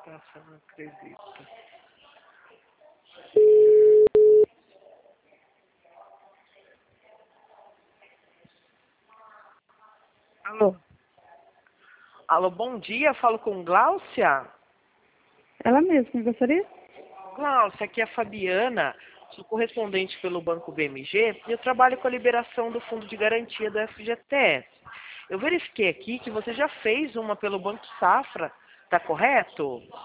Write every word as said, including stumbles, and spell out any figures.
Nossa, eu não acredito. Alô? Alô, bom dia, falo com Gláucia. Ela mesma, gostaria? Gláucia, aqui é a Fabiana, sou correspondente pelo Banco B M G e eu trabalho com a liberação do Fundo de Garantia do F G T S. Eu verifiquei aqui que você já fez uma pelo Banco Safra, tá correto?